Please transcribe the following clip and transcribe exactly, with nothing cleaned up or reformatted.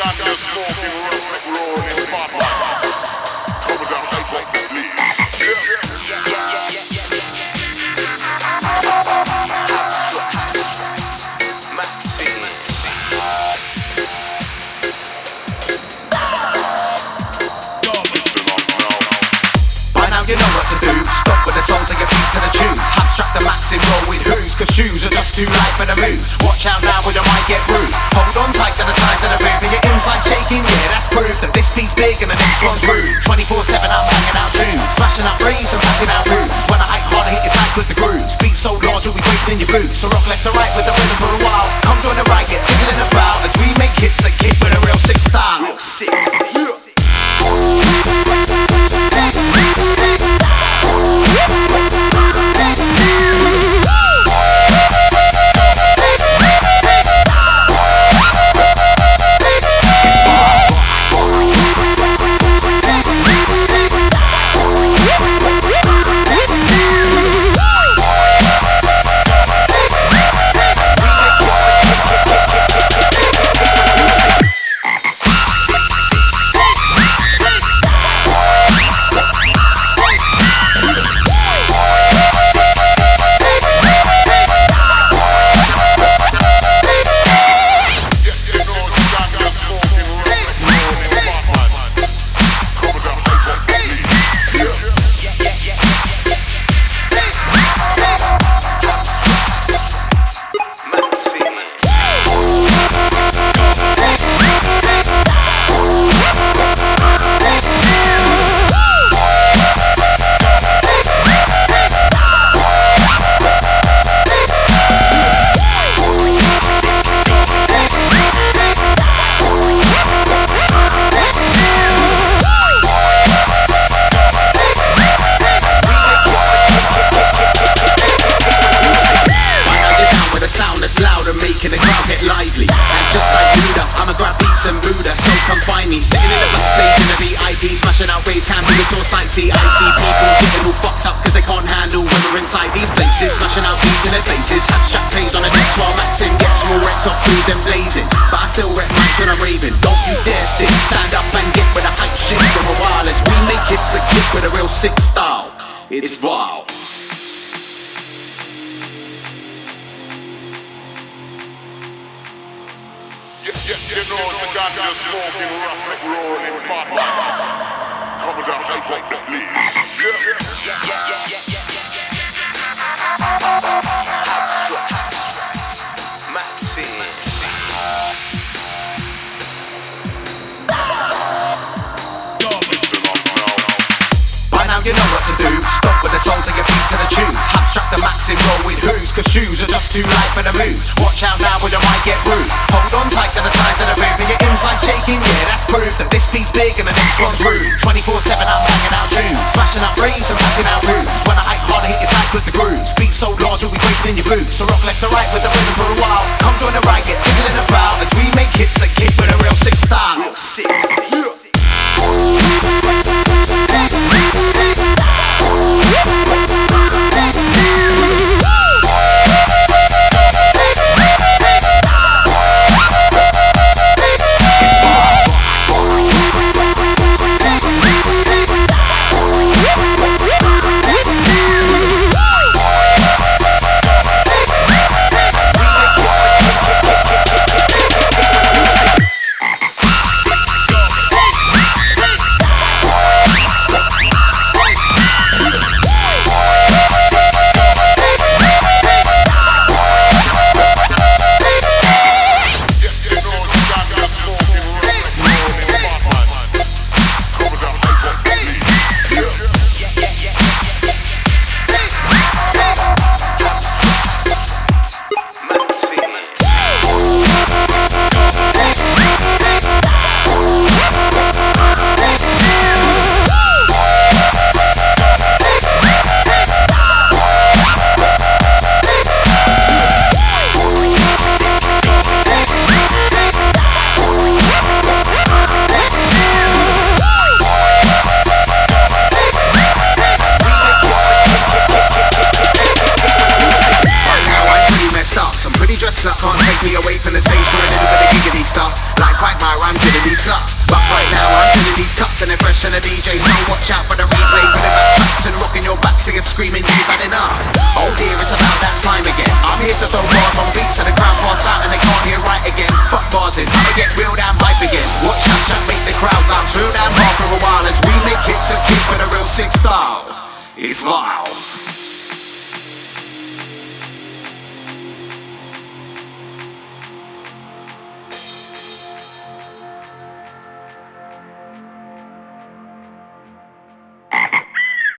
got the smoking, rough, rolling, pop. Cover the hype up the place. You know what to do. Stop with the songs and your feet to the tunes. Abstract the max and roll with who's, cause shoes are just too light for the moves. Watch out now or you might get bruised. Hold on tight to the sides of the booth and your inside shaking, yeah, that's proof that this beat's big and the next one's rude. twenty-four seven I'm banging out tunes, smashing out raves and backing out moves. When I hike hard I hit your tight with the grooves. Beat so large you'll be breaking in your boots. So rock left to right with the rhythm for a while. Come join the ride, get jiggling about as we make hits that kick with a real sick style. Real six, yeah. Sick style, it's wow. You, you, you know it's a goddamn smoking, rough, rolling, pop. Cover the hype up the place. You know what to do. Stop with the songs and your feet to the tunes. Abstract the max and roll with who's, cause shoes are just too light for the moves. Watch out now or you might get bruised. Hold on tight to the sides of the booth and your inside shaking, yeah, that's proof that this beat's big and the next one's rude. twenty-four seven I'm banging out tunes, smashing out raves and backing out moves. When I hike hard I hit your tight with the grooves. Beat so large you'll be breaking in your boots. So rock left to right with the rhythm for a while. Come join the ride, get jiggling about as we make hits that kick with a real sick style. Real six, yeah. and impression of D J. So watch out for the replay with the back tracks and rocking your back, singing, screaming.